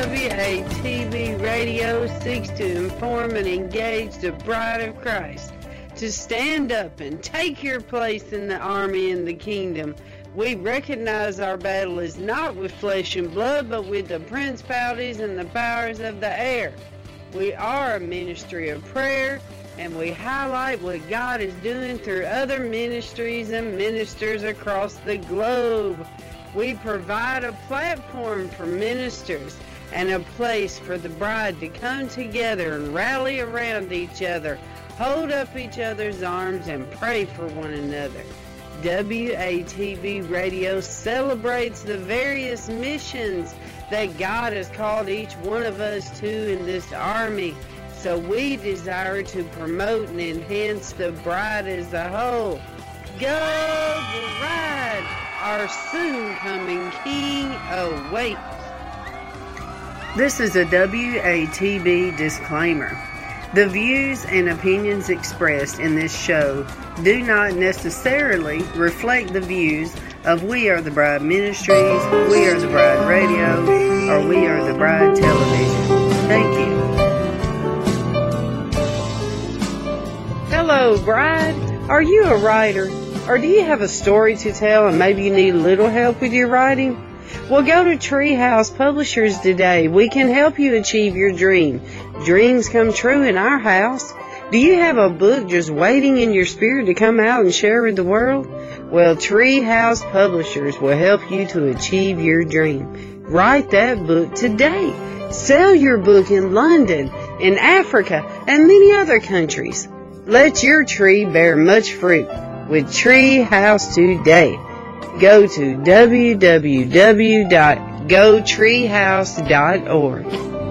WATB Radio seeks to inform and engage the bride of Christ to stand up and take your place in the army and the kingdom. We recognize our battle is not with flesh and blood, but with the principalities and the powers of the air. We are a ministry of prayer, and we highlight what God is doing through other ministries and ministers across the globe. We provide a platform for ministers and a place for the bride to come together and rally around each other, hold up each other's arms, and pray for one another. WATB Radio celebrates the various missions that God has called each one of us to in this army. So we desire to promote and enhance the bride as a whole. Go bride! Our soon-coming King awaits. This is a WATB disclaimer. The views and opinions expressed in this show do not necessarily reflect the views of We Are the Bride Ministries, We Are the Bride Radio, or We Are the Bride Television. Thank you. Hello, bride. Are you a writer? Or do you have a story to tell and maybe you need a little help with your writing? Well, go to Treehouse Publishers today. We can help you achieve your dream. Dreams come true in our house. Do you have a book just waiting in your spirit to come out and share with the world? Well, Treehouse Publishers will help you to achieve your dream. Write that book today. Sell your book in London, in Africa, and many other countries. Let your tree bear much fruit with Treehouse today. Go to www.gotreehouse.org.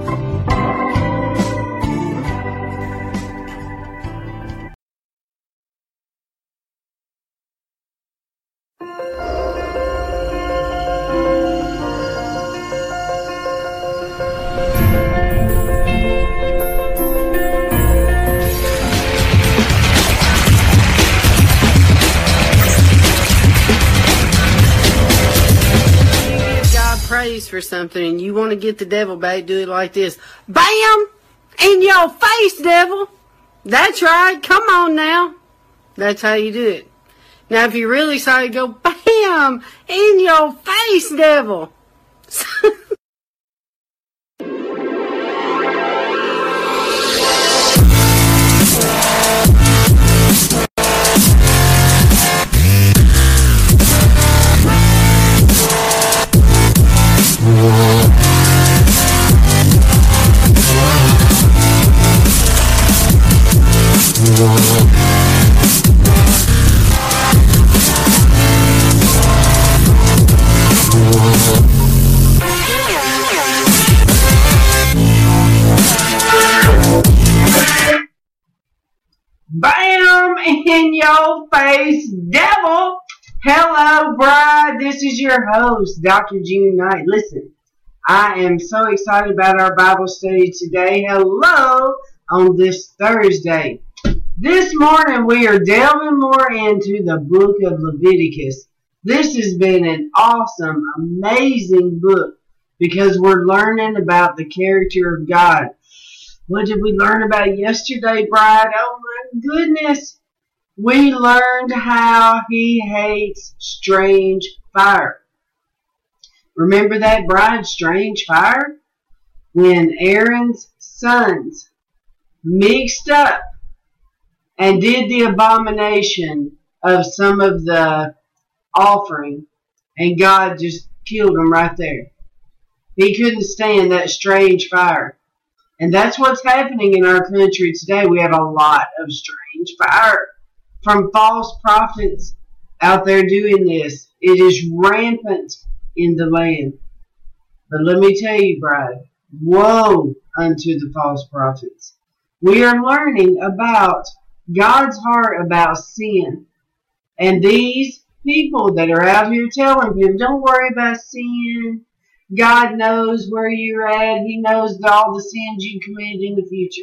For something and you want to get the devil back, do it like this. Bam! In your face, devil! That's right. Come on now. That's how you do it. Now, if you're really sorry, go bam! In your face, devil! Bam! In your face, devil! Hello, bride. This is your host, Dr. June Knight. Listen, I am so excited about our Bible study today. Hello on this Thursday. This morning we are delving more into the book of Leviticus. This has been an awesome, amazing book because we're learning about the character of God. What did we learn about yesterday, bride? Oh my goodness. We learned how he hates strange fire. Remember that, bride, strange fire? When Aaron's sons mixed up and did the abomination of some of the offering, and God just killed them right there. He couldn't stand that strange fire. And that's what's happening in our country today. We have a lot of strange fire from false prophets out there doing this. It is rampant in the land. But let me tell you, bride, woe unto the false prophets. We are learning about God's heart about sin. And these people that are out here telling people, don't worry about sin. God knows where you're at. He knows all the sins you committed in the future.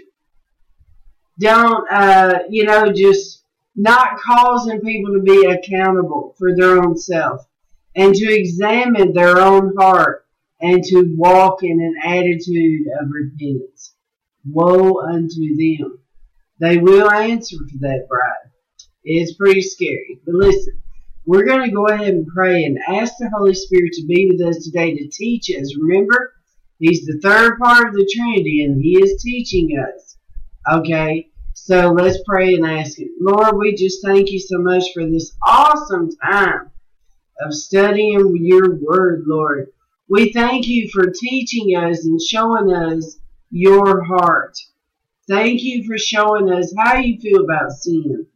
Don't, just not causing people to be accountable for their own self and to examine their own heart and to walk in an attitude of repentance. Woe unto them. They will answer for that, bride. It's pretty scary. But listen, we're going to go ahead and pray and ask the Holy Spirit to be with us today to teach us. Remember, He's the third part of the Trinity, and He is teaching us. Okay? So let's pray and ask Him. Lord, we just thank You so much for this awesome time of studying Your Word, Lord. We thank You for teaching us and showing us Your heart. Thank You for showing us how You feel about sin.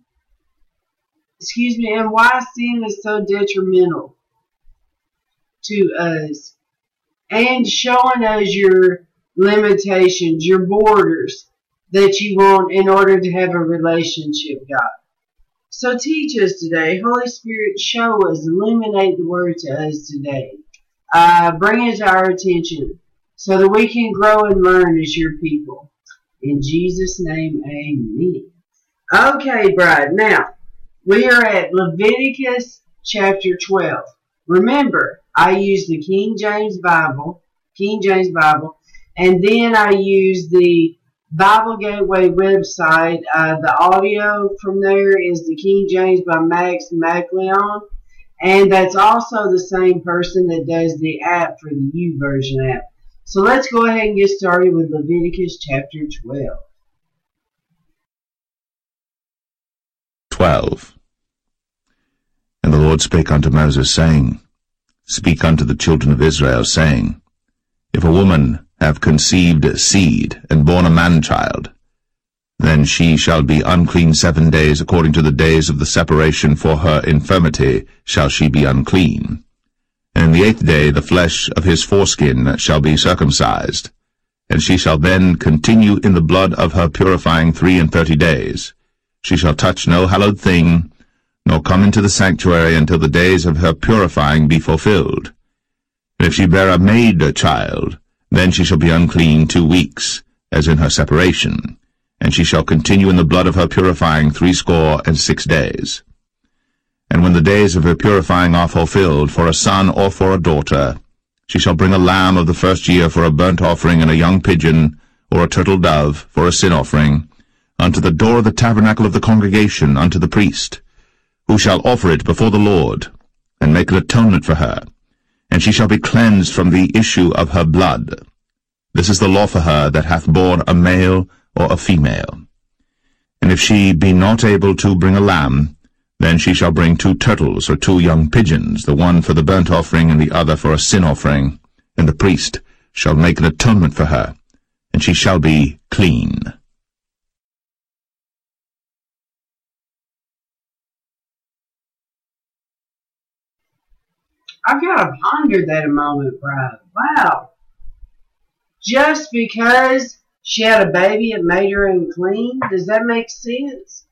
And why sin is so detrimental to us. And showing us Your limitations, Your borders that You want in order to have a relationship, God. So teach us today. Holy Spirit, show us, illuminate the Word to us today. Bring it to our attention so that we can grow and learn as Your people. In Jesus' name, amen. Okay, bride. Now, we are at Leviticus chapter 12. Remember, I use the King James Bible, and then I use the Bible Gateway website. The audio from there is the King James by Max MacLeon, and that's also the same person that does the app for the YouVersion app. So let's go ahead and get started with Leviticus chapter 12. 12. And the Lord spake unto Moses, saying, Speak unto the children of Israel, saying, If a woman have conceived seed, and born a man-child, then she shall be unclean 7 days, according to the days of the separation for her infirmity shall she be unclean. And in the 8th day the flesh of his foreskin shall be circumcised, and she shall then continue in the blood of her purifying 33 days. She shall touch no hallowed thing, nor come into the sanctuary until the days of her purifying be fulfilled. And if she bear a maid child, then she shall be unclean 2 weeks, as in her separation, and she shall continue in the blood of her purifying 66 days. And when the days of her purifying are fulfilled, for a son or for a daughter, she shall bring a lamb of the first year for a burnt offering, and a young pigeon, or a turtle dove, for a sin offering, unto the door of the tabernacle of the congregation, unto the priest, who shall offer it before the Lord, and make an atonement for her, and she shall be cleansed from the issue of her blood. This is the law for her that hath borne a male or a female. And if she be not able to bring a lamb, then she shall bring 2 turtles or 2 young pigeons, the one for the burnt offering and the other for a sin offering, and the priest shall make an atonement for her, and she shall be clean. I've got to ponder that a moment, bride. Wow. Just because she had a baby, it made her unclean? Does that make sense?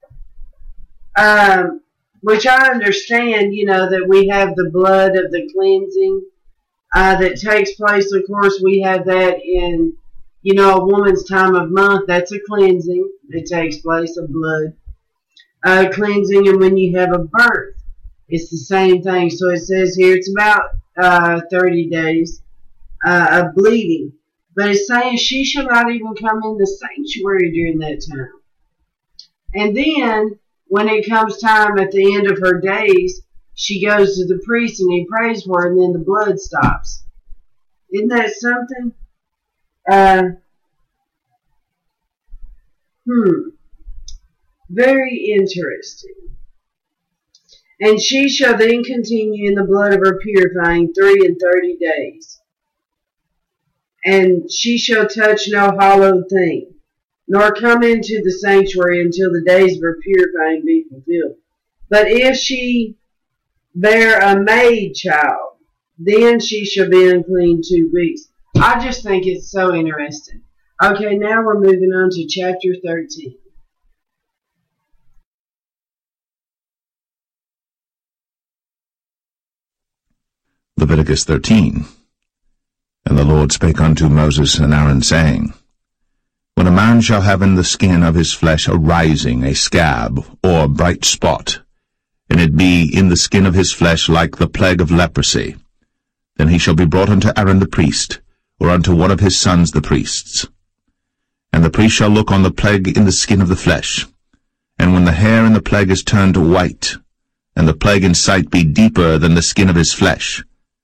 Which I understand, that we have the blood of the cleansing that takes place. Of course, we have that in, a woman's time of month. That's a cleansing that takes place of blood. Cleansing, and when you have a birth, it's the same thing. So it says here it's about 30 days of bleeding. But it's saying she shall not even come in the sanctuary during that time. And then, when it comes time at the end of her days, she goes to the priest and he prays for her, and then the blood stops. Isn't that something? Very interesting. And she shall then continue in the blood of her purifying 33 days. And she shall touch no hallowed thing, nor come into the sanctuary until the days of her purifying be fulfilled. But if she bear a maid child, then she shall be unclean 2 weeks. I just think it's so interesting. Okay, now we're moving on to chapter 13. Leviticus 13. And the Lord spake unto Moses and Aaron, saying, When a man shall have in the skin of his flesh a rising, a scab, or bright spot, and it be in the skin of his flesh like the plague of leprosy, then he shall be brought unto Aaron the priest, or unto one of his sons the priests. And the priest shall look on the plague in the skin of the flesh. And when the hair in the plague is turned white, and the plague in sight be deeper than the skin of his flesh,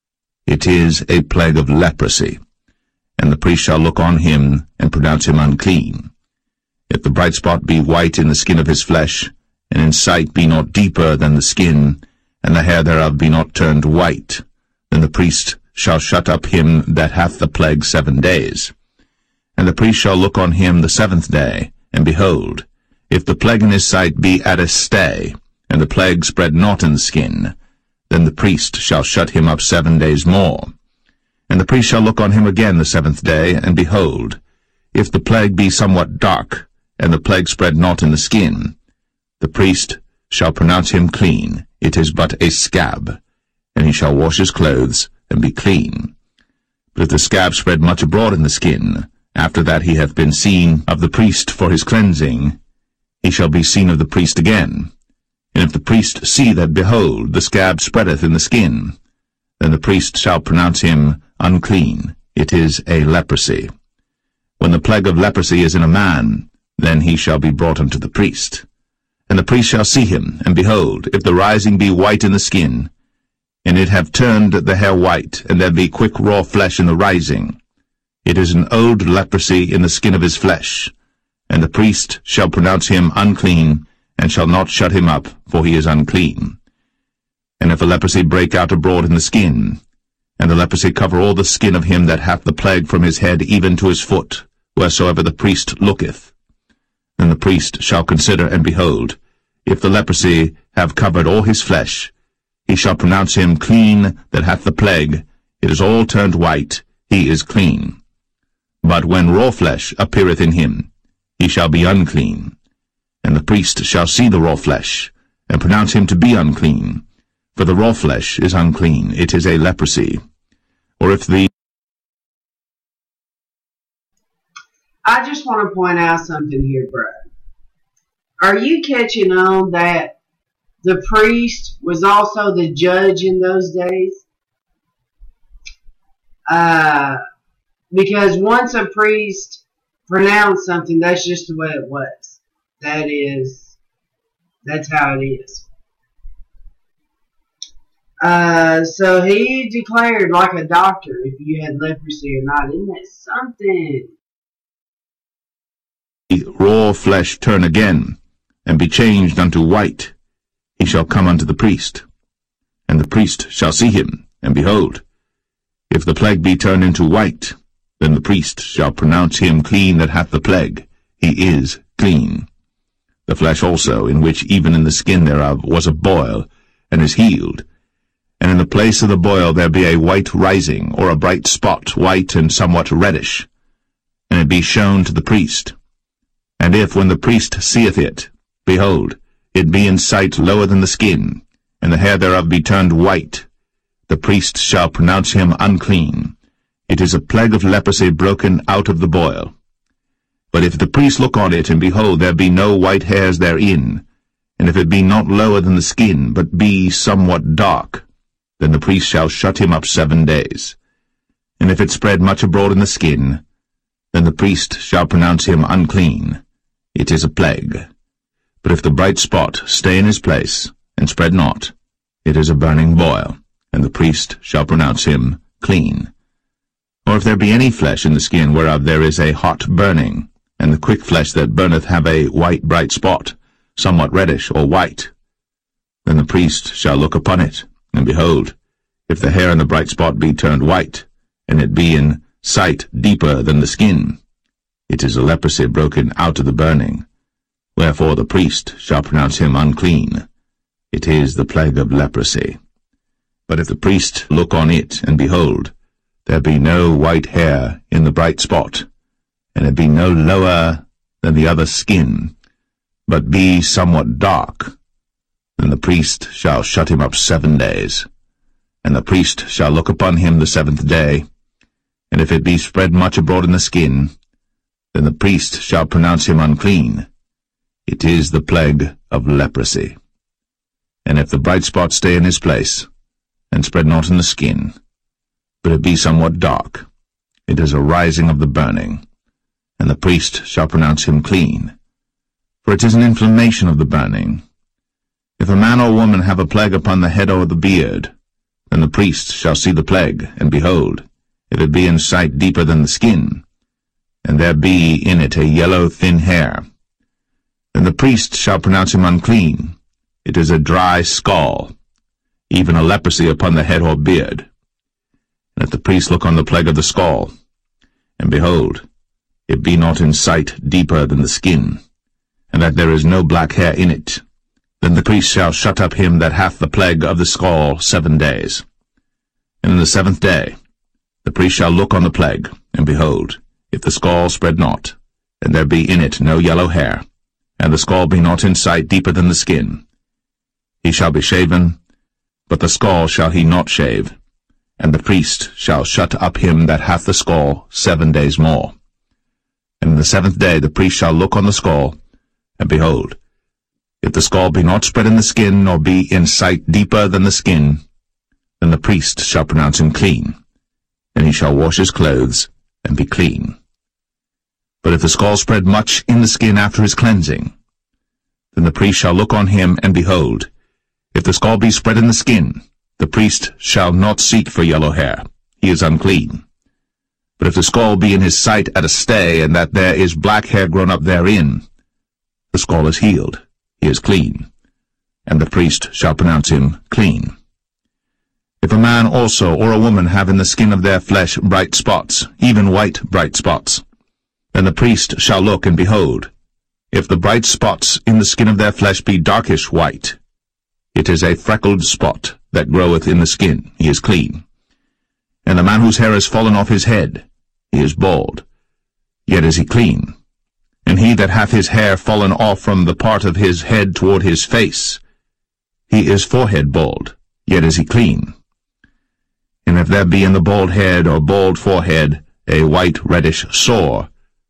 it is a plague of leprosy. And the priest shall look on him, and pronounce him unclean. If the bright spot be white in the skin of his flesh, and in sight be not deeper than the skin, and the hair thereof be not turned white, then the priest shall shut up him that hath the plague 7 days. And the priest shall look on him the 7th day, and behold, if the plague in his sight be at a stay, and the plague spread not in the skin, then the priest shall shut him up 7 days more. And the priest shall look on him again the 7th day, and behold, if the plague be somewhat dark, and the plague spread not in the skin, the priest shall pronounce him clean. It is but a scab, and he shall wash his clothes, and be clean. But if the scab spread much abroad in the skin, after that he hath been seen of the priest for his cleansing, he shall be seen of the priest again. And if the priest see that, behold, the scab spreadeth in the skin, then the priest shall pronounce him unclean. It is a leprosy. When the plague of leprosy is in a man, then he shall be brought unto the priest. And the priest shall see him, and behold, if the rising be white in the skin, and it have turned the hair white, and there be quick raw flesh in the rising, it is an old leprosy in the skin of his flesh. And the priest shall pronounce him unclean, and shall not shut him up, for he is unclean. And if a leprosy break out abroad in the skin, and the leprosy cover all the skin of him that hath the plague from his head even to his foot, wheresoever the priest looketh, then the priest shall consider, and behold, if the leprosy have covered all his flesh, he shall pronounce him clean that hath the plague. It is all turned white, he is clean. But when raw flesh appeareth in him, he shall be unclean. And the priest shall see the raw flesh, and pronounce him to be unclean. For the raw flesh is unclean, it is a leprosy. Or if the... I just want to point out something here, bro. Are you catching on that the priest was also the judge in those days? Because once a priest pronounced something, that's just the way it was. That's how it is. So he declared like a doctor if you had leprosy or not. Isn't that something? Raw flesh turn again, and be changed unto white, he shall come unto the priest. And the priest shall see him, and behold, if the plague be turned into white, then the priest shall pronounce him clean that hath the plague. He is clean. The flesh also, in which even in the skin thereof was a boil, and is healed, and in the place of the boil there be a white rising, or a bright spot, white and somewhat reddish, and it be shown to the priest. And if, when the priest seeth it, behold, it be in sight lower than the skin, and the hair thereof be turned white, the priest shall pronounce him unclean. It is a plague of leprosy broken out of the boil. But if the priest look on it, and behold, there be no white hairs therein, and if it be not lower than the skin, but be somewhat dark, then the priest shall shut him up 7 days. And if it spread much abroad in the skin, then the priest shall pronounce him unclean. It is a plague. But if the bright spot stay in his place, and spread not, it is a burning boil, and the priest shall pronounce him clean. Or if there be any flesh in the skin whereof there is a hot burning, and the quick flesh that burneth have a white bright spot, somewhat reddish or white, then the priest shall look upon it, and behold, if the hair in the bright spot be turned white, and it be in sight deeper than the skin, it is a leprosy broken out of the burning. Wherefore the priest shall pronounce him unclean. It is the plague of leprosy. But if the priest look on it, and behold, there be no white hair in the bright spot, and it be no lower than the other skin, but be somewhat dark, then the priest shall shut him up 7 days. And the priest shall look upon him the 7th day, and if it be spread much abroad in the skin, then the priest shall pronounce him unclean. It is the plague of leprosy. And if the bright spot stay in his place, and spread not in the skin, but it be somewhat dark. It is a rising of the burning, and the priest shall pronounce him clean, for it is an inflammation of the burning. If a man or woman have a plague upon the head or the beard, then the priest shall see the plague, and behold, if it be in sight deeper than the skin, and there be in it a yellow thin hair, then the priest shall pronounce him unclean. It is a dry scall, even a leprosy upon the head or beard. And if the priest look on the plague of the scall, and behold, it be not in sight deeper than the skin, and that there is no black hair in it, then the priest shall shut up him that hath the plague of the scall 7 days. And in the 7th day the priest shall look on the plague, and behold, if the scall spread not, and there be in it no yellow hair, and the scall be not in sight deeper than the skin, he shall be shaven, but the scall shall he not shave, and the priest shall shut up him that hath the scall 7 days more. And in the 7th day the priest shall look on the scall, and behold, if the scall be not spread in the skin, nor be in sight deeper than the skin, then the priest shall pronounce him clean, and he shall wash his clothes, and be clean. But if the scall spread much in the skin after his cleansing, then the priest shall look on him, and behold, if the scall be spread in the skin, the priest shall not seek for yellow hair, he is unclean. But if the scall be in his sight at a stay, and that there is black hair grown up therein, the scall is healed, he is clean, and the priest shall pronounce him clean. If a man also or a woman have in the skin of their flesh bright spots, even white bright spots, then the priest shall look, and behold, if the bright spots in the skin of their flesh be darkish white, it is a freckled spot that groweth in the skin, he is clean. And the man whose hair is fallen off his head, he is bald, yet is he clean. And he that hath his hair fallen off from the part of his head toward his face, he is forehead bald, yet is he clean. And if there be in the bald head or bald forehead a white reddish sore,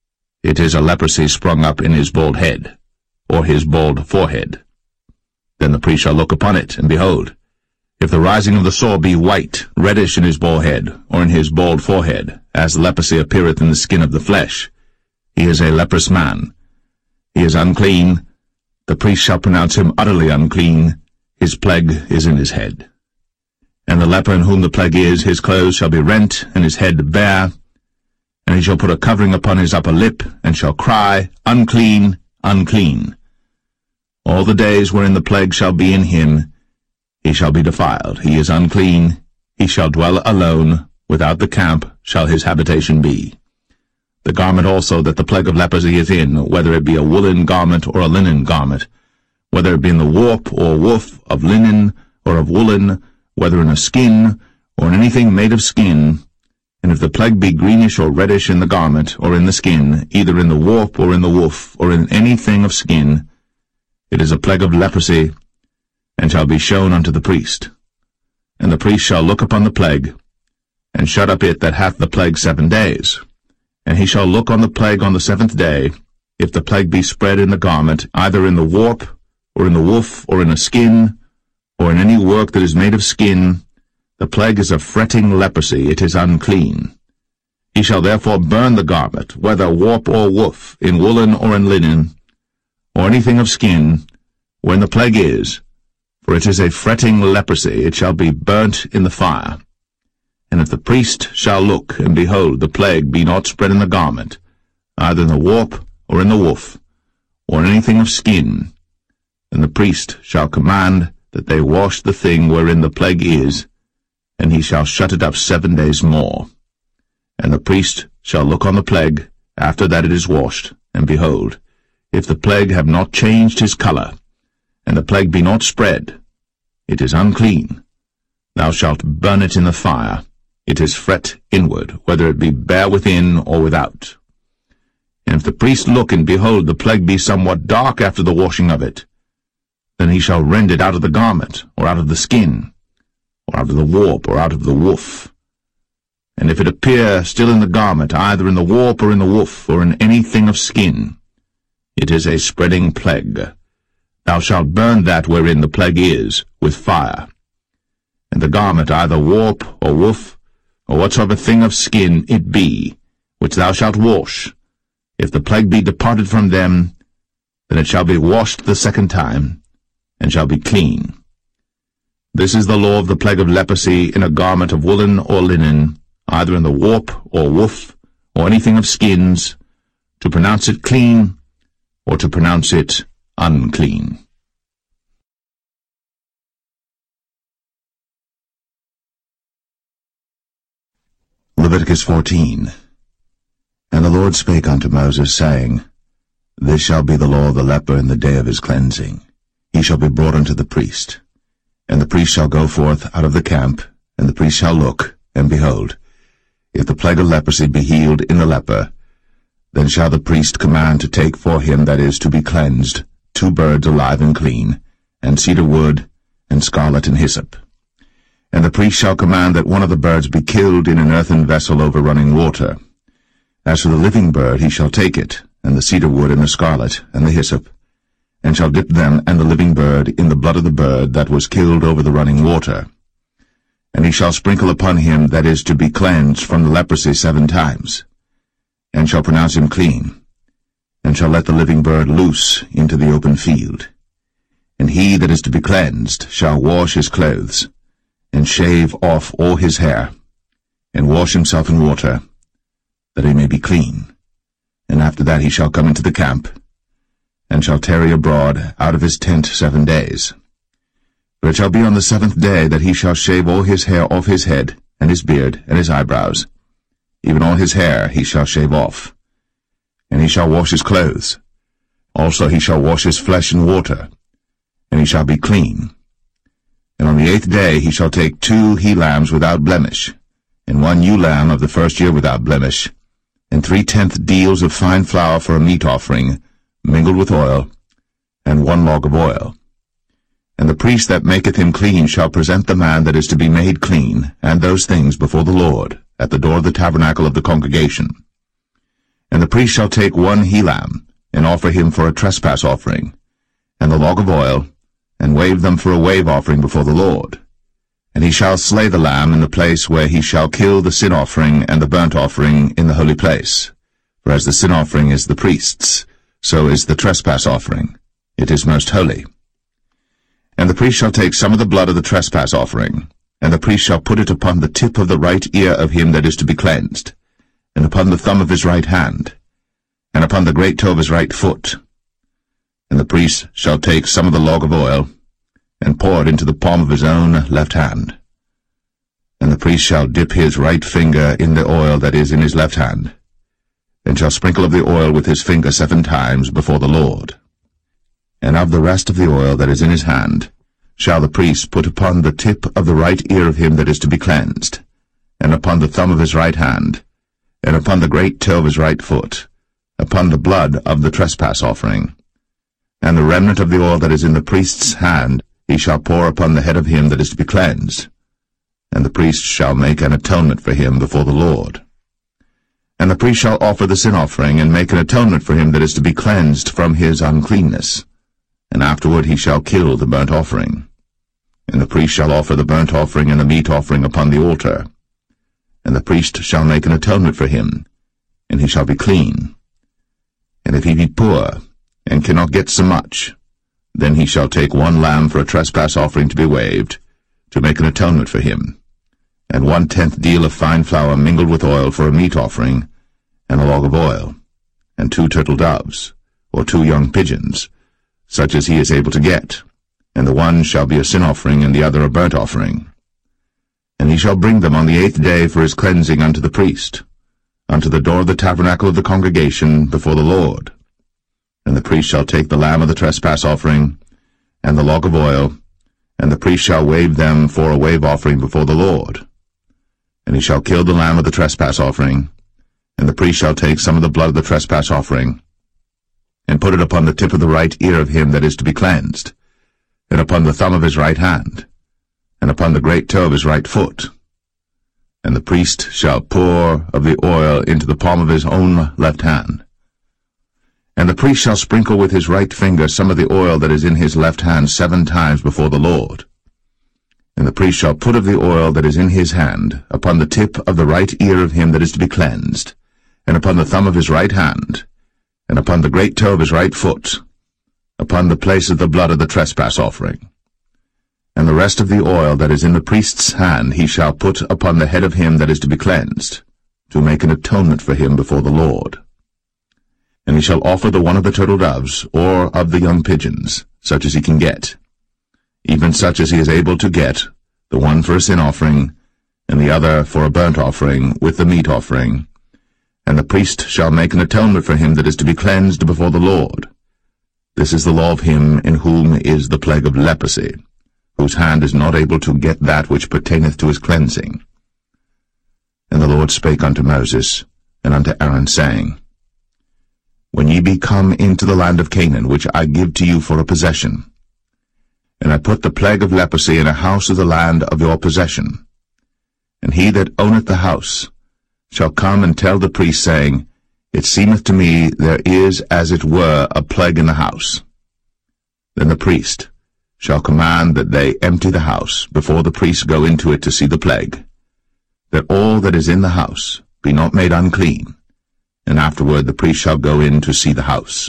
it is a leprosy sprung up in his bald head, or his bald forehead. Then the priest shall look upon it, and behold, if the rising of the sore be white, reddish in his bald head, or in his bald forehead, as leprosy appeareth in the skin of the flesh, he is a leprous man. He is unclean. The priest shall pronounce him utterly unclean. His plague is in his head. And the leper in whom the plague is, his clothes shall be rent, and his head bare, and he shall put a covering upon his upper lip, and shall cry, Unclean, unclean. All the days wherein the plague shall be in him, he shall be defiled. He is unclean. He shall dwell alone. Without the camp shall his habitation be. The garment also that the plague of leprosy is in, whether it be a woolen garment or a linen garment, whether it be in the warp or woof of linen or of woolen, whether in a skin or in anything made of skin, and if the plague be greenish or reddish in the garment or in the skin, either in the warp or in the woof or in anything of skin, it is a plague of leprosy, and shall be shown unto the priest. And the priest shall look upon the plague, and shut up it that hath the plague 7 days. And he shall look on the plague on the 7th day, if the plague be spread in the garment, either in the warp, or in the woof, or in a skin, or in any work that is made of skin, the plague is a fretting leprosy, it is unclean. He shall therefore burn the garment, whether warp or woof, in woolen or in linen, or anything of skin, wherein the plague is, for it is a fretting leprosy, it shall be burnt in the fire. And if the priest shall look, and behold, the plague be not spread in the garment, either in the warp, or in the woof, or in anything of skin, then the priest shall command that they wash the thing wherein the plague is, and he shall shut it up 7 days more. And the priest shall look on the plague, after that it is washed, and behold, if the plague have not changed his colour, and the plague be not spread, it is unclean. Thou shalt burn it in the fire. It is fret inward, whether it be bare within or without. And if the priest look, and behold, the plague be somewhat dark after the washing of it, then he shall rend it out of the garment, or out of the skin, or out of the warp, or out of the woof. And if it appear still in the garment, either in the warp, or in the woof, or in anything of skin, it is a spreading plague. Thou shalt burn that wherein the plague is, with fire. And the garment, either warp or woof, or whatsoever thing of skin it be, which thou shalt wash, if the plague be departed from them, then it shall be washed the second time, and shall be clean. This is the law of the plague of leprosy in a garment of woolen or linen, either in the warp or woof, or anything of skins, to pronounce it clean, or to pronounce it unclean. Leviticus 14. And the Lord spake unto Moses, saying, This shall be the law of the leper in the day of his cleansing. He shall be brought unto the priest. And the priest shall go forth out of the camp, and the priest shall look, and behold, if the plague of leprosy be healed in the leper, then shall the priest command to take for him that is to be cleansed 2 birds alive and clean, and cedar wood, and scarlet and hyssop. And the priest shall command that one of the birds be killed in an earthen vessel over running water. As for the living bird, he shall take it, and the cedar wood, and the scarlet, and the hyssop, and shall dip them and the living bird in the blood of the bird that was killed over the running water. And he shall sprinkle upon him that is to be cleansed from the leprosy 7 times, and shall pronounce him clean, and shall let the living bird loose into the open field. And he that is to be cleansed shall wash his clothes, and shave off all his hair, and wash himself in water, that he may be clean. And after that he shall come into the camp, and shall tarry abroad out of his tent 7 days. For it shall be on the 7th day that he shall shave all his hair off his head, and his beard, and his eyebrows. Even all his hair he shall shave off. And he shall wash his clothes. Also he shall wash his flesh in water, and he shall be clean. And on the 8th day he shall take 2 he-lambs without blemish, and 1 ewe lamb of the 1st year without blemish, and 3/10 deals of fine flour for a meat offering, mingled with oil, and 1 log of oil. And the priest that maketh him clean shall present the man that is to be made clean, and those things before the Lord, at the door of the tabernacle of the congregation. And the priest shall take 1 he-lamb, and offer him for a trespass offering, and the log of oil, and wave them for a wave offering before the Lord. And he shall slay the lamb in the place where he shall kill the sin offering and the burnt offering in the holy place. For as the sin offering is the priest's, so is the trespass offering. It is most holy. And the priest shall take some of the blood of the trespass offering, and the priest shall put it upon the tip of the right ear of him that is to be cleansed, and upon the thumb of his right hand, and upon the great toe of his right foot. And the priest shall take some of the log of oil, and pour it into the palm of his own left hand. And the priest shall dip his right finger in the oil that is in his left hand, and shall sprinkle of the oil with his finger 7 times before the Lord. And of the rest of the oil that is in his hand shall the priest put upon the tip of the right ear of him that is to be cleansed, and upon the thumb of his right hand, and upon the great toe of his right foot, upon the blood of the trespass offering. And the remnant of the oil that is in the priest's hand he shall pour upon the head of him that is to be cleansed, and the priest shall make an atonement for him before the Lord. And the priest shall offer the sin offering, and make an atonement for him that is to be cleansed from his uncleanness. And afterward he shall kill the burnt offering. And the priest shall offer the burnt offering and the meat offering upon the altar. And the priest shall make an atonement for him, and he shall be clean. And if he be poor, and cannot get so much, then he shall take 1 lamb for a trespass offering to be waved, to make an atonement for him, and 1/10 deal of fine flour mingled with oil for a meat offering, and a log of oil, and 2 turtle doves, or 2 young pigeons, such as he is able to get, and the one shall be a sin offering, and the other a burnt offering. And he shall bring them on the 8th day for his cleansing unto the priest, unto the door of the tabernacle of the congregation before the Lord. And the priest shall take the lamb of the trespass offering, and the log of oil, and the priest shall wave them for a wave offering before the Lord. And he shall kill the lamb of the trespass offering, and the priest shall take some of the blood of the trespass offering, and put it upon the tip of the right ear of him that is to be cleansed, and upon the thumb of his right hand, and upon the great toe of his right foot. And the priest shall pour of the oil into the palm of his own left hand. And the priest shall sprinkle with his right finger some of the oil that is in his left hand 7 times before the Lord. And the priest shall put of the oil that is in his hand upon the tip of the right ear of him that is to be cleansed, and upon the thumb of his right hand, and upon the great toe of his right foot, upon the place of the blood of the trespass offering. And the rest of the oil that is in the priest's hand he shall put upon the head of him that is to be cleansed, to make an atonement for him before the Lord. And he shall offer the one of the turtle doves, or of the young pigeons, such as he can get, even such as he is able to get, the one for a sin offering, and the other for a burnt offering, with the meat offering. And the priest shall make an atonement for him that is to be cleansed before the Lord. This is the law of him in whom is the plague of leprosy, whose hand is not able to get that which pertaineth to his cleansing. And the Lord spake unto Moses and unto Aaron, saying, When ye be come into the land of Canaan, which I give to you for a possession, and I put the plague of leprosy in a house of the land of your possession, and he that owneth the house shall come and tell the priest, saying, It seemeth to me there is as it were a plague in the house. Then the priest shall command that they empty the house before the priests go into it to see the plague, that all that is in the house be not made unclean, and afterward the priest shall go in to see the house.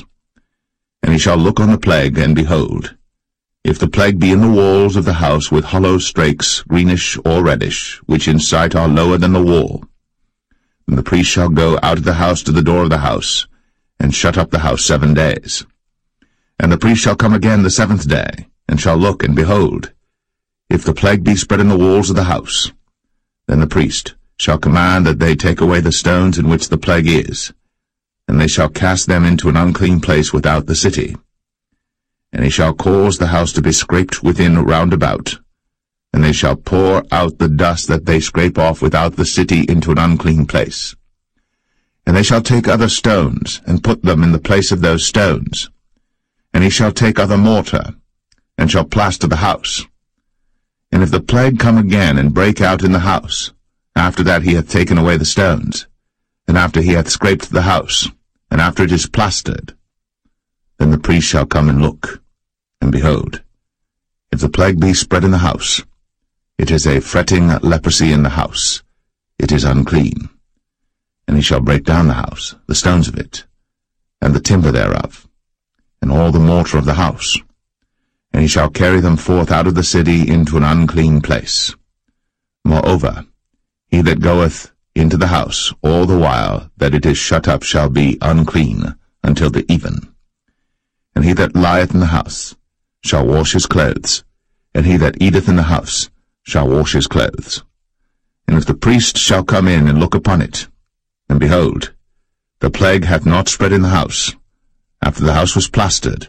And he shall look on the plague, and behold, if the plague be in the walls of the house with hollow strakes, greenish or reddish, which in sight are lower than the wall, then the priest shall go out of the house to the door of the house, and shut up the house 7 days. And the priest shall come again the 7th day, and shall look, and behold, if the plague be spread in the walls of the house, then the priest shall command that they take away the stones in which the plague is, and they shall cast them into an unclean place without the city. And he shall cause the house to be scraped within round about, and they shall pour out the dust that they scrape off without the city into an unclean place. And they shall take other stones, and put them in the place of those stones. And he shall take other mortar, and shall plaster the house. And if the plague come again, and break out in the house, after that he hath taken away the stones, and after he hath scraped the house, and after it is plastered, then the priest shall come and look. And behold, if the plague be spread in the house, it is a fretting leprosy in the house, it is unclean. And he shall break down the house, the stones of it, and the timber thereof, and all the mortar of the house, and he shall carry them forth out of the city into an unclean place. Moreover, he that goeth into the house all the while that it is shut up shall be unclean until the even. And he that lieth in the house shall wash his clothes, and he that eateth in the house shall wash his clothes. And if the priest shall come in and look upon it, and behold, the plague hath not spread in the house, after the house was plastered,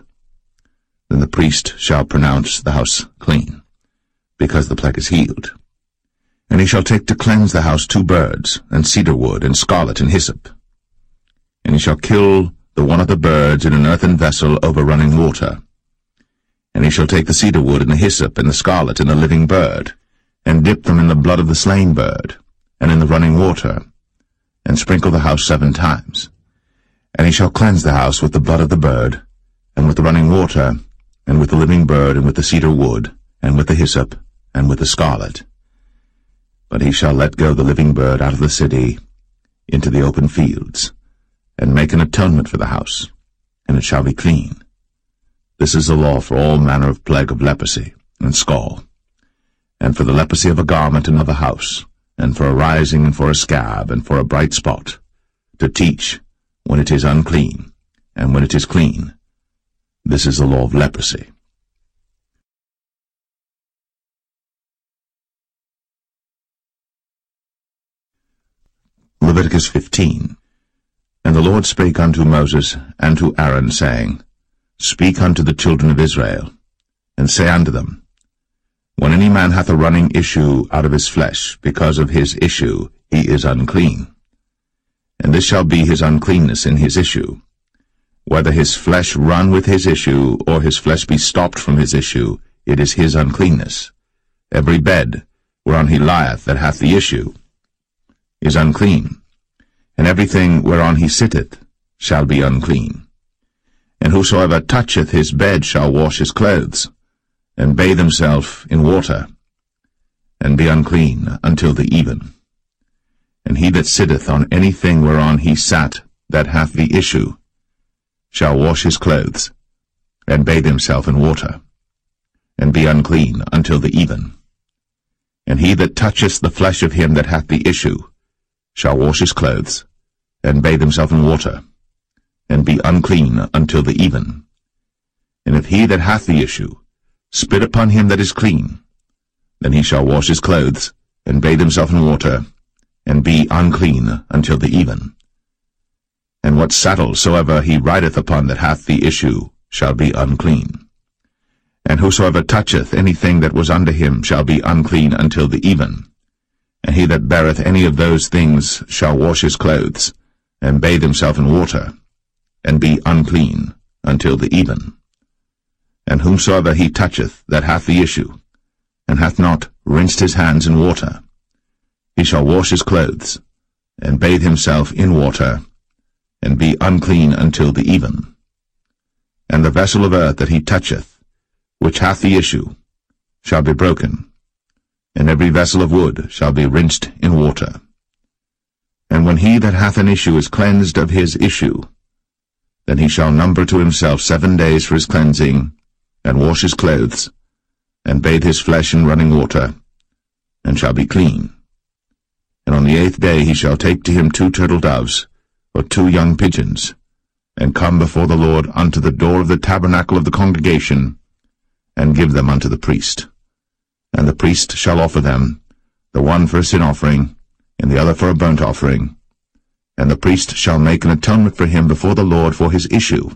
then the priest shall pronounce the house clean, because the plague is healed. And he shall take to cleanse the house 2 birds, and cedar wood, and scarlet, and hyssop. And he shall kill the one of the birds in an earthen vessel over running water. And he shall take the cedar wood, and the hyssop, and the scarlet, and the living bird, and dip them in the blood of the slain bird, and in the running water, and sprinkle the house 7 times. And he shall cleanse the house with the blood of the bird, and with the running water, and with the living bird, and with the cedar wood, and with the hyssop, and with the scarlet. But he shall let go the living bird out of the city into the open fields, and make an atonement for the house, and it shall be clean. This is the law for all manner of plague of leprosy, and scall, and for the leprosy of a garment and of a house, and for a rising, and for a scab, and for a bright spot, to teach when it is unclean, and when it is clean. This is the law of leprosy. Leviticus 15. And the Lord spake unto Moses and to Aaron, saying, Speak unto the children of Israel, and say unto them, When any man hath a running issue out of his flesh, because of his issue he is unclean. And this shall be his uncleanness in his issue, whether his flesh run with his issue, or his flesh be stopped from his issue, it is his uncleanness. Every bed whereon he lieth that hath the issue is unclean, and everything whereon he sitteth shall be unclean. And whosoever toucheth his bed shall wash his clothes, and bathe himself in water, and be unclean until the even. And he that sitteth on any thing whereon he sat, that hath the issue, shall wash his clothes, and bathe himself in water, and be unclean until the even. And he that toucheth the flesh of him that hath the issue shall wash his clothes, and bathe himself in water, and be unclean until the even. And if he that hath the issue spit upon him that is clean, then he shall wash his clothes, and bathe himself in water, and be unclean until the even. And what saddle soever he rideth upon that hath the issue shall be unclean. And whosoever toucheth anything that was under him shall be unclean until the even. And he that beareth any of those things shall wash his clothes, and bathe himself in water, and be unclean until the even. And whomsoever he toucheth that hath the issue, and hath not rinsed his hands in water, he shall wash his clothes, and bathe himself in water, and be unclean until the even. And the vessel of earth that he toucheth, which hath the issue, shall be broken, and every vessel of wood shall be rinsed in water. And when he that hath an issue is cleansed of his issue, then he shall number to himself 7 days for his cleansing, and wash his clothes, and bathe his flesh in running water, and shall be clean. And on the 8th day he shall take to him 2 turtle doves, or 2 young pigeons, and come before the Lord unto the door of the tabernacle of the congregation, and give them unto the priest. And the priest shall offer them, the one for a sin offering, and the other for a burnt offering. And the priest shall make an atonement for him before the Lord for his issue.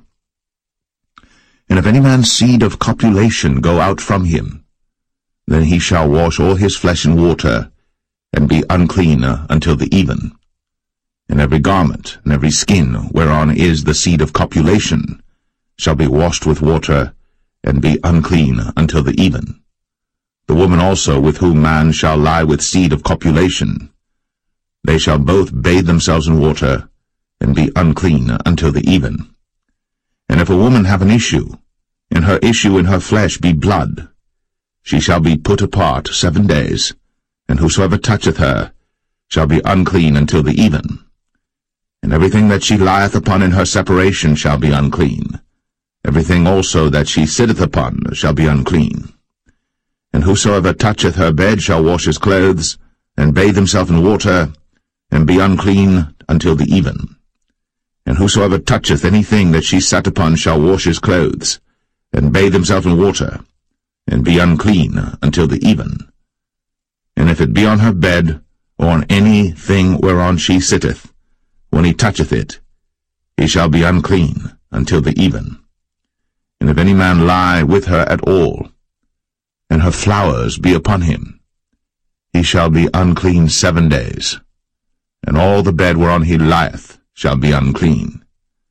And if any man's seed of copulation go out from him, then he shall wash all his flesh in water, and be unclean until the even. And every garment and every skin whereon is the seed of copulation shall be washed with water, and be unclean until the even. The woman also with whom man shall lie with seed of copulation, they shall both bathe themselves in water, and be unclean until the even. And if a woman have an issue, and her issue in her flesh be blood, she shall be put apart 7 days, and whosoever toucheth her shall be unclean until the even. And everything that she lieth upon in her separation shall be unclean. Everything also that she sitteth upon shall be unclean. And whosoever toucheth her bed shall wash his clothes, and bathe himself in water, and be unclean until the even. And whosoever toucheth anything that she sat upon shall wash his clothes, and bathe himself in water, and be unclean until the even. And if it be on her bed, or on any thing whereon she sitteth, when he toucheth it, he shall be unclean until the even. And if any man lie with her at all, and her flowers be upon him, he shall be unclean 7 days, and all the bed whereon he lieth shall be unclean.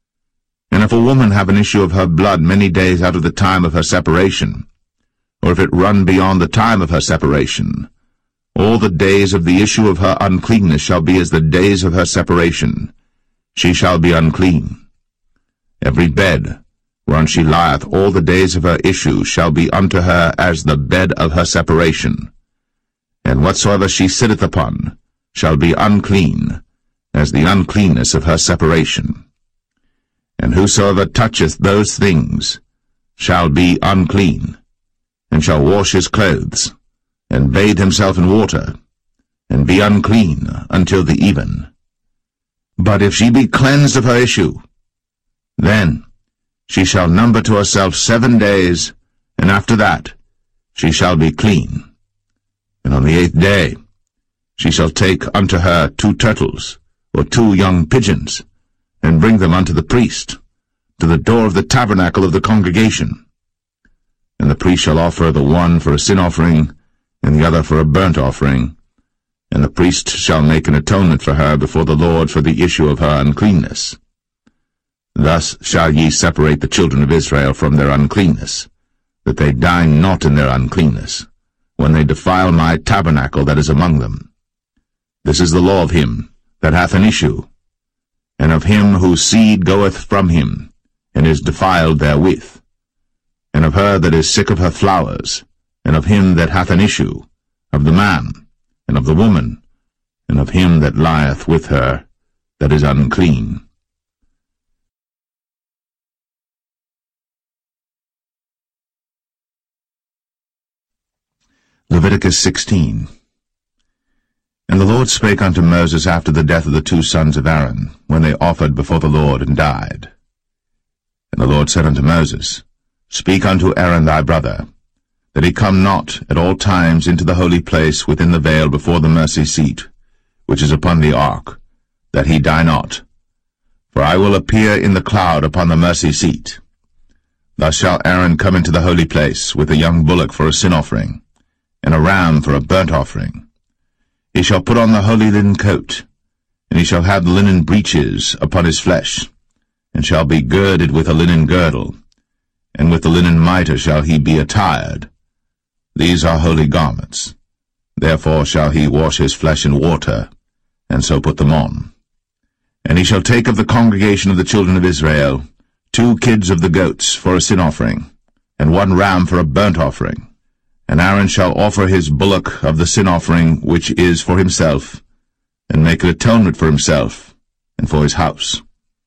And if a woman have an issue of her blood many days out of the time of her separation, or if it run beyond the time of her separation, all the days of the issue of her uncleanness shall be as the days of her separation. She shall be unclean. Every bed whereon she lieth all the days of her issue shall be unto her as the bed of her separation. And whatsoever she sitteth upon shall be unclean, as the uncleanness of her separation. And whosoever toucheth those things shall be unclean, and shall wash his clothes, and bathe himself in water, and be unclean until the even. But if she be cleansed of her issue, then she shall number to herself 7 days, and after that she shall be clean. And on the 8th day she shall take unto her 2 turtles, or 2 young pigeons, and bring them unto the priest, to the door of the tabernacle of the congregation. And the priest shall offer the one for a sin offering, and the other for a burnt offering, and the priest shall make an atonement for her before the Lord for the issue of her uncleanness. Thus shall ye separate the children of Israel from their uncleanness, that they die not in their uncleanness, when they defile my tabernacle that is among them. This is the law of him that hath an issue, and of him whose seed goeth from him, and is defiled therewith, and of her that is sick of her flowers, and of him that hath an issue, of the man, and of the woman, and of him that lieth with her, that is unclean. Leviticus 16. And the Lord spake unto Moses after the death of the 2 sons of Aaron, when they offered before the Lord and died. And the Lord said unto Moses, Speak unto Aaron thy brother, that he come not at all times into the holy place within the veil before the mercy seat, which is upon the ark, that he die not. For I will appear in the cloud upon the mercy seat. Thus shall Aaron come into the holy place with a young bullock for a sin offering, and a ram for a burnt offering. He shall put on the holy linen coat, and he shall have the linen breeches upon his flesh, and shall be girded with a linen girdle, and with the linen mitre shall he be attired. These are holy garments. Therefore shall he wash his flesh in water, and so put them on. And he shall take of the congregation of the children of Israel 2 kids of the goats for a sin offering, and 1 ram for a burnt offering. And Aaron shall offer his bullock of the sin offering which is for himself, and make an atonement for himself, and for his house.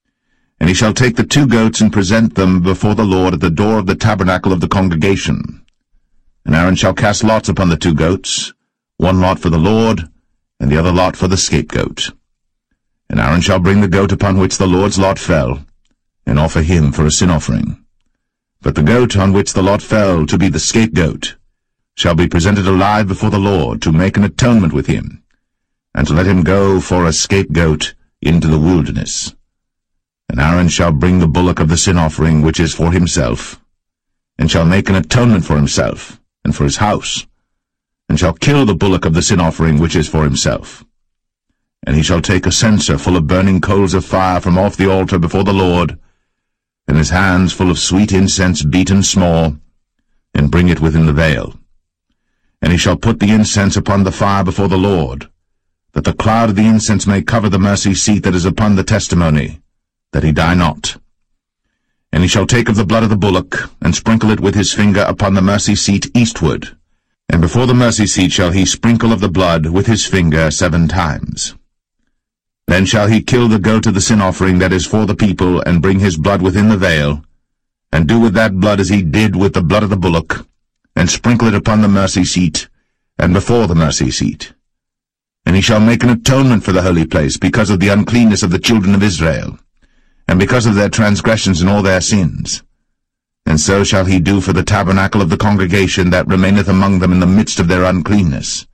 And he shall take the 2 goats and present them before the Lord at the door of the tabernacle of the congregation. And Aaron shall cast lots upon the 2 goats, 1 lot for the Lord, and the other lot for the scapegoat. And Aaron shall bring the goat upon which the Lord's lot fell, and offer him for a sin offering. But the goat on which the lot fell to be the scapegoat shall be presented alive before the Lord to make an atonement with him, and to let him go for a scapegoat into the wilderness. And Aaron shall bring the bullock of the sin offering which is for himself, and shall make an atonement for himself, and for his house, and shall kill the bullock of the sin offering which is for himself. And he shall take a censer full of burning coals of fire from off the altar before the Lord, and his hands full of sweet incense beaten small, and bring it within the veil. And he shall put the incense upon the fire before the Lord, that the cloud of the incense may cover the mercy seat that is upon the testimony, that he die not. And he shall take of the blood of the bullock, and sprinkle it with his finger upon the mercy seat eastward, and before the mercy seat shall he sprinkle of the blood with his finger 7 times. Then shall he kill the goat of the sin offering that is for the people, and bring his blood within the veil, and do with that blood as he did with the blood of the bullock, and sprinkle it upon the mercy seat, and before the mercy seat. And he shall make an atonement for the holy place, because of the uncleanness of the children of Israel, and because of their transgressions and all their sins. And so shall he do for the tabernacle of the congregation that remaineth among them in the midst of their uncleanness.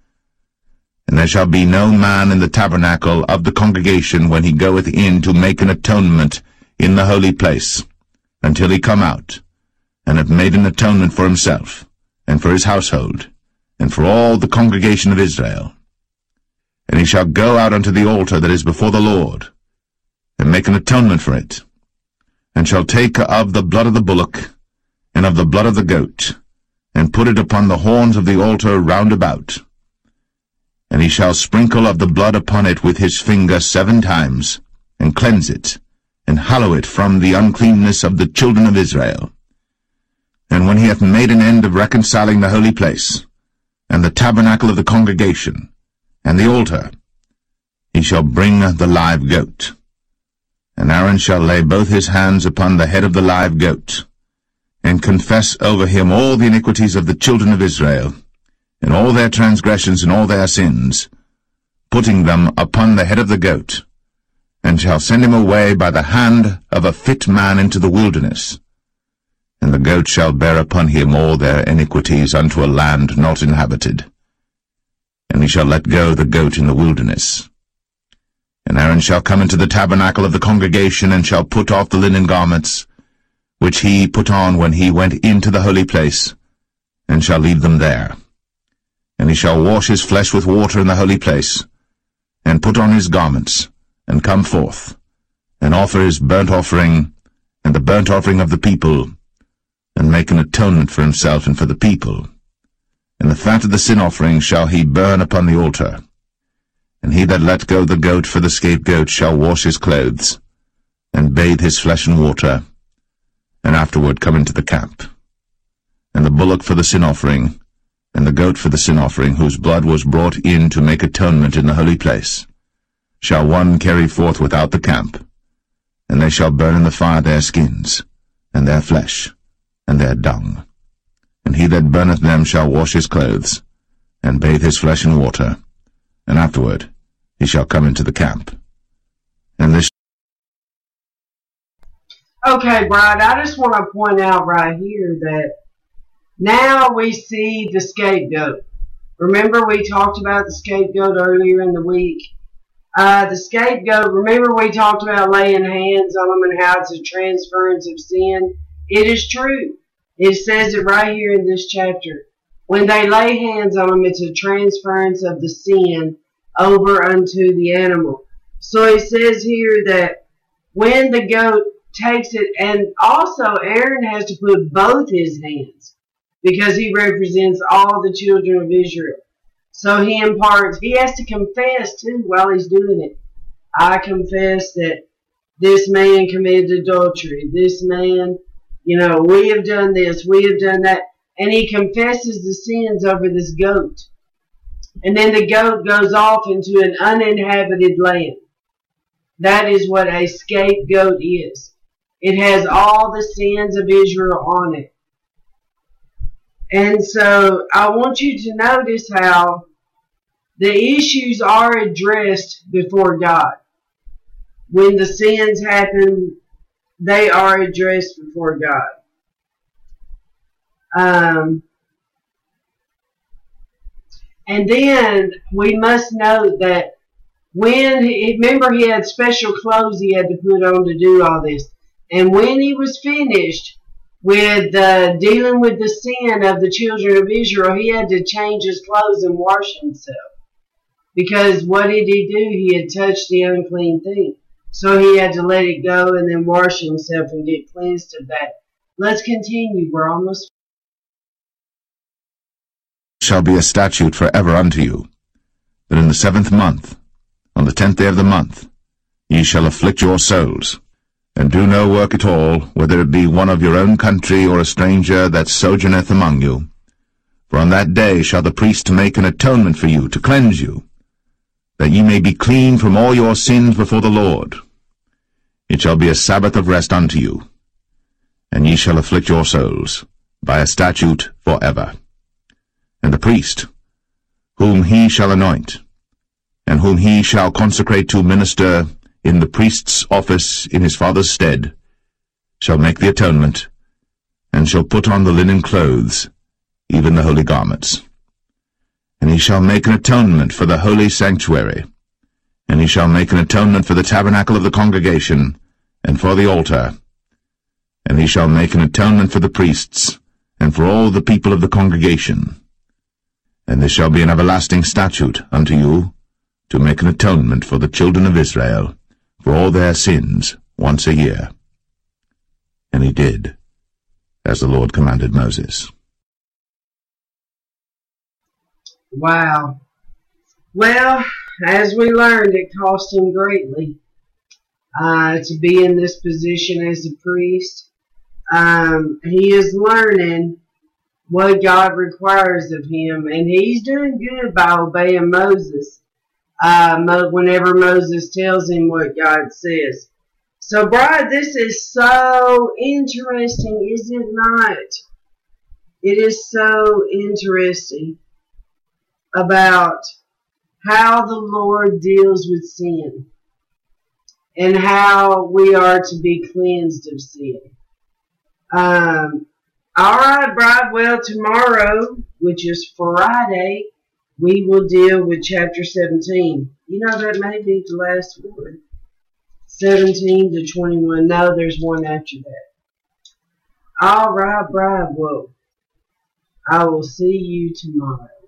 And there shall be no man in the tabernacle of the congregation when he goeth in to make an atonement in the holy place, until he come out, and have made an atonement for himself, and for his household, and for all the congregation of Israel. And he shall go out unto the altar that is before the Lord, and make an atonement for it, and shall take of the blood of the bullock, and of the blood of the goat, and put it upon the horns of the altar round about. And he shall sprinkle of the blood upon it with his finger 7 times, and cleanse it, and hallow it from the uncleanness of the children of Israel. And when he hath made an end of reconciling the holy place, and the tabernacle of the congregation, and the altar, he shall bring the live goat. And Aaron shall lay both his hands upon the head of the live goat, and confess over him all the iniquities of the children of Israel, and all their transgressions and all their sins, putting them upon the head of the goat, and shall send him away by the hand of a fit man into the wilderness. And the goat shall bear upon him all their iniquities unto a land not inhabited. And he shall let go the goat in the wilderness. And Aaron shall come into the tabernacle of the congregation, and shall put off the linen garments, which he put on when he went into the holy place, and shall leave them there. And he shall wash his flesh with water in the holy place, and put on his garments, and come forth, and offer his burnt offering, and the burnt offering of the people, and make an atonement for himself and for the people. And the fat of the sin offering shall he burn upon the altar. And he that let go the goat for the scapegoat shall wash his clothes, and bathe his flesh in water, and afterward come into the camp. And the bullock for the sin offering, And the goat for the sin offering, whose blood was brought in to make atonement in the holy place, shall one carry forth without the camp, and they shall burn in the fire their skins, and their flesh, and their dung. And he that burneth them shall wash his clothes, and bathe his flesh in water, and afterward he shall come into the camp. And this. Okay, Brian, I just want to point out right here that now we see the scapegoat. Remember we talked about the scapegoat earlier in the week? The scapegoat, remember we talked about laying hands on them and how it's a transference of sin? It is true. It says it right here in this chapter. When they lay hands on them, it's a transference of the sin over unto the animal. So it says here that when the goat takes it, and also Aaron has to put both his hands because he represents all the children of Israel. So he imparts, he has to confess too while he's doing it. I confess that this man committed adultery. This man, we have done this, we have done that. And he confesses the sins over this goat. And then the goat goes off into an uninhabited land. That is what a scapegoat is. It has all the sins of Israel on it. And so I want you to notice how the issues are addressed before God. When the sins happen, they are addressed before God. And then we must note that remember he had special clothes he had to put on to do all this. And when he was finished with dealing with the sin of the children of Israel, he had to change his clothes and wash himself. Because what did he do? He had touched the unclean thing. So he had to let it go and then wash himself and get cleansed of that. Let's continue. We're almost. Shall be a statute forever unto you, that in the 7th month, on the 10th day of the month, ye shall afflict your souls, and do no work at all, whether it be one of your own country or a stranger that sojourneth among you. For on that day shall the priest make an atonement for you, to cleanse you, that ye may be clean from all your sins before the Lord. It shall be a Sabbath of rest unto you, and ye shall afflict your souls, by a statute forever. And the priest, whom he shall anoint, and whom he shall consecrate to minister in the priest's office in his father's stead, shall make the atonement, and shall put on the linen clothes, even the holy garments. And he shall make an atonement for the holy sanctuary, and he shall make an atonement for the tabernacle of the congregation, and for the altar. And he shall make an atonement for the priests, and for all the people of the congregation. And this shall be an everlasting statute unto you, to make an atonement for the children of Israel, for all their sins, once a year. And he did, as the Lord commanded Moses. Wow. Well, as we learned, it cost him greatly to be in this position as a priest. He is learning what God requires of him, and he's doing good by obeying Moses whenever Moses tells him what God says. So, Brian, this is so interesting, is it not? It is so interesting about how the Lord deals with sin and how we are to be cleansed of sin. All right, Bride. Well, tomorrow, which is Friday, we will deal with chapter 17. That may be the last one. 17 to 21. No, there's one after that. All right, Bride. Well, I will see you tomorrow.